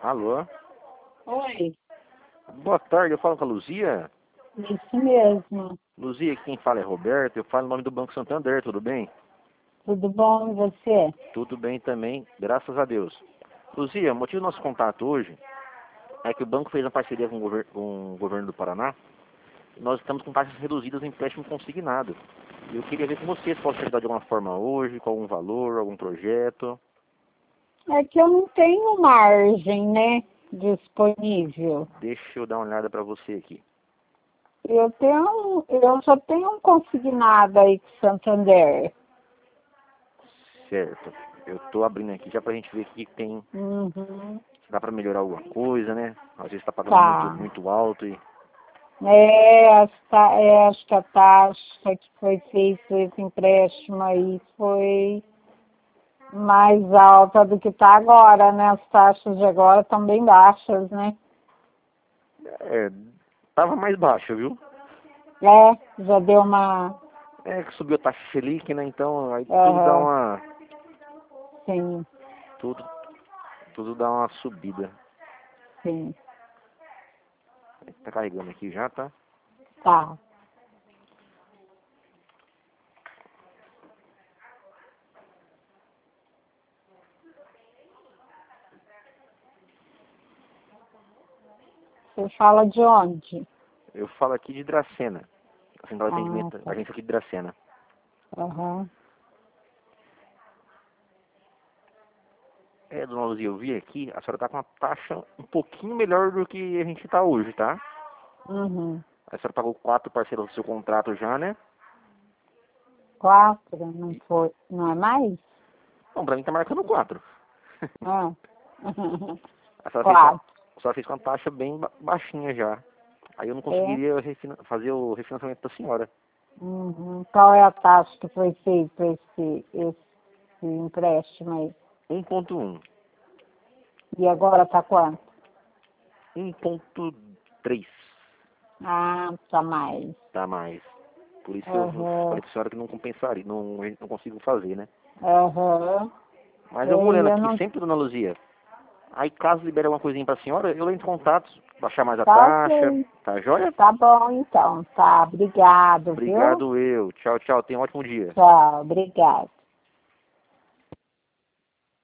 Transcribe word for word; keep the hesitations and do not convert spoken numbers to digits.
Alô? Oi, Boa tarde, eu falo com a Luzia. isso mesmo. Luzia, quem fala é Roberto, eu falo em nome do Banco Santander, tudo bem? Tudo bom e você? Tudo bem também, graças a Deus. Luzia, o motivo do nosso contato hoje é que o banco fez uma parceria com o, gover com o governo do Paraná e nós estamos com taxas reduzidas em empréstimo consignado. E eu queria ver com você se posso te ajudar de alguma forma hoje, com algum valor, algum projeto. É que eu não tenho margem, né, disponível. Deixa eu dar uma olhada para você aqui. Eu tenho, eu já tenho um consignado aí com Santander. Certo. Eu tô abrindo aqui já pra gente ver o que tem. Uhum. Se dá pra melhorar alguma coisa, né? Às vezes tá pagando muito, Tá. muito alto e... É, esta, é, acho que a taxa que foi feito esse empréstimo aí foi mais alta do que está agora, né? As taxas de agora estão bem baixas, né? É, tava mais baixo, viu? É, já deu uma... É que subiu a taxa Selic, né? Então aí tudo dá Aham, uma... sim, Tudo, tudo dá uma subida. sim, Tá carregando aqui já, tá? tá. Você fala de onde? Eu falo aqui de Dracena. A central de Ah, atendimento, a tá. agência aqui de Dracena. Aham, É, dona Luzia, eu vi aqui, a senhora tá com uma taxa um pouquinho melhor do que a gente tá hoje, tá? uhum. A senhora pagou quatro parcelas do seu contrato já, né? Quatro, não foi, não é mais? Não, pra mim tá marcando quatro. Ah. A senhora fez com, a Quatro. a senhora fez com uma taxa bem ba- baixinha já. Aí eu não É? conseguiria refina- fazer o refinanciamento da senhora. Uhum. Qual é a taxa que foi feita esse, esse empréstimo aí? um ponto um. E agora tá quanto? um ponto três. Ah, tá mais. Tá mais. Por isso que eu falei Aham, pra senhora que não compensaria, não, não consigo fazer, né? aham. Mas eu vou É, olhando eu aqui não... sempre, dona Luzia. Aí caso libere alguma coisinha pra senhora, eu entro em contato, baixar mais a Tá taxa, ok. tá joia? Tá bom, então. Tá, obrigado, viu? Obrigado eu. Tchau, tchau. Tenha um ótimo dia. Tchau, obrigado.